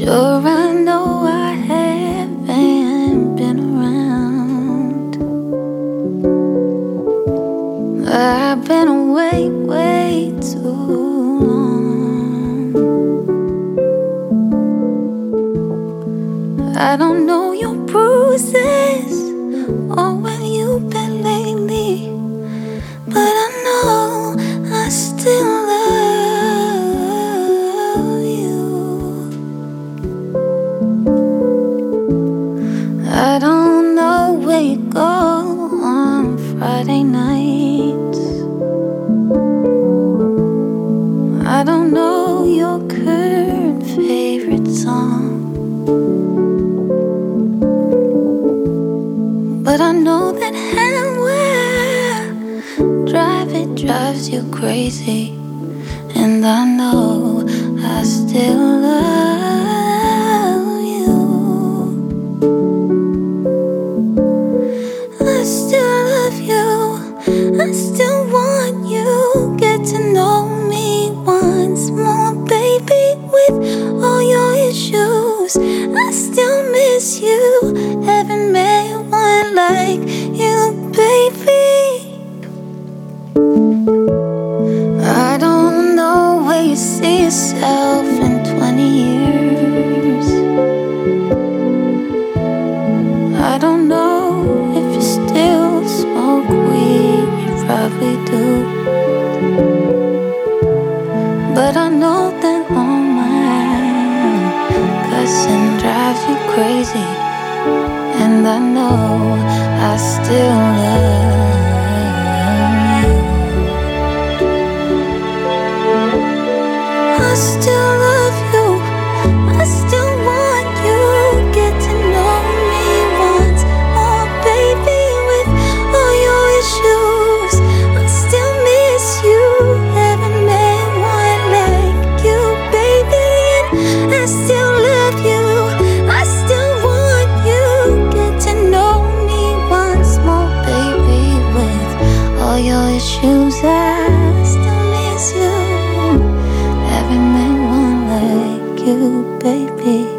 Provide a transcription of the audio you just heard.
Sure, I know I haven't been around. I've been away way too long. I don't know your bruises or where you've been lately, but I know I still love you. I don't know where you go on Friday nights. I don't know your current favorite song, but I know that handwear drives you crazy. And I know I still love you. I still love you. I still want you. Get to know me once more, baby, with all your issues. I still miss you. Haven't met one like you, baby. I don't know where you see yourself in 20 years. I don't know if you still smoke weed, you probably do. But I know that all my cussing drives you crazy. And I know I still love you. I still love you. I still want you. Get to know me once more, baby, with all your issues. I still miss you. Haven't met one like you, baby, and I still love you. I still want you. Get to know me once more, baby, with all your issues. I still miss you. Haven't met one like you, baby.